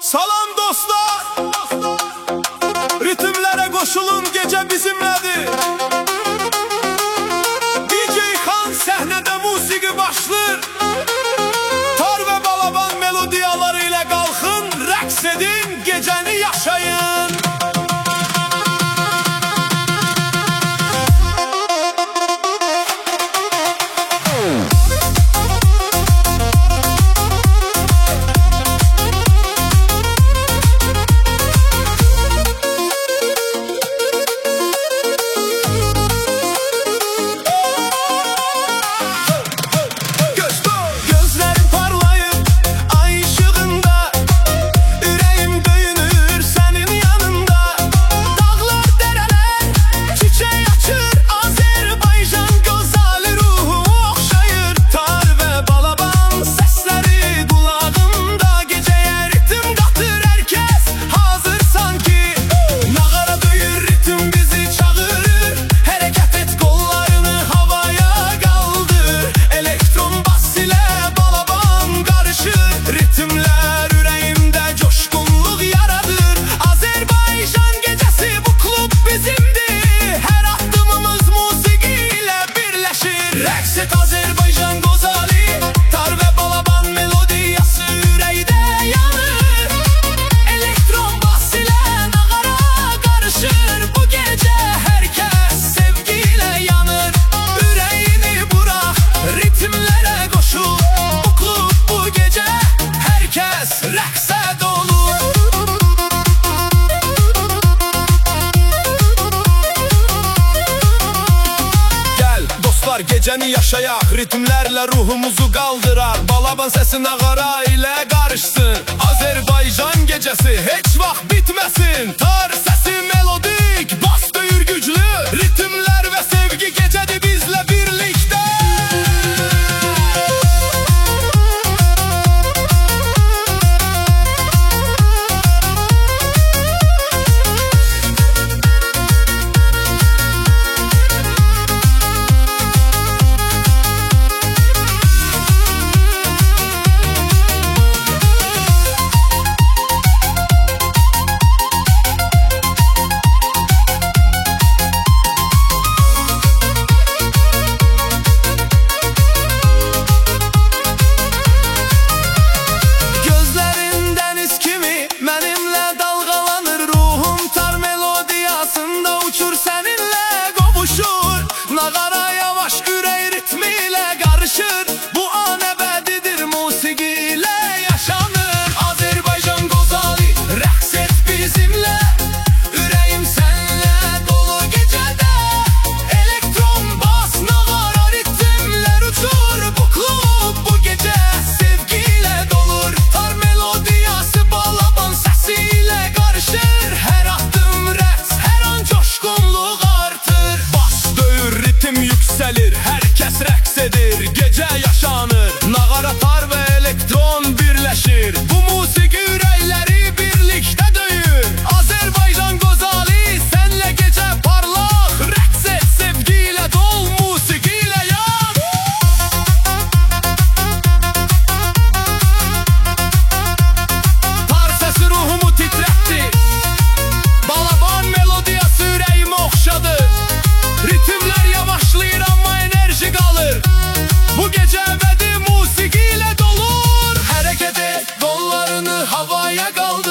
Salam dostlar, ritimlere koşulun, gece bizimledir. DJ Xan səhnədə musiqi başlar. Tar ve balaban melodiyaları ile qalxın, rəqs edin, gecəni yaşayın. Azerbaycan Gozali, tar ve balaban melodiyası ürəkdə yanır. Elektron bas ilə nağara qarışır. Bu gecə herkes sevgiyle yanır. Ürəyini bırak, ritmlərə qoşul. Bu klub bu gecə herkes rəqsə dolur. Gecəni yaşayak, ritmlərlə ruhumuzu qaldırar. Balaban səsi nağara ilə qarışsın. Azerbaycan gecəsi heç vaxt bitməsin. Tar səsi melodik, bas döyür güclü. Ritmlər və sevgi gecədir bizlə birlikdə. Nağara yavaş ürək ritmi ilə qarışır. Bu an əbədidir, musiqi ilə yaşanır. Azerbaycan Gozali, rəqs et bizimlə. Ürəyim sənlə dolu gecədə. Elektron bas, nağara ritmlər uçur. Bu klub bu gecə sevgi ilə dolur. Tar melodiyası balaban səsi ilə qarışır. Hər addım rəqs, hər an coşqunluq artır. Ritim yüksəlir, herkes rəqs edir, gecə yaşanır. Nağara, tar və elektron birləşir. Bu musiqi ürəkləri birlikdə döyür. Azerbaycan Gozali, sənlə gecə parlaq. Rəqs et, sevgi ilə dol, musiqi ilə yan. Tar səsi ruhumu titrətdi. Balaban melodiyası ürəyimi oxşadı. Ritimlər yavaşlayır amma enerji qalır. Bu gecə əbədi musiqi ilə dolur. Hərəkət et, qollarını havaya qaldır.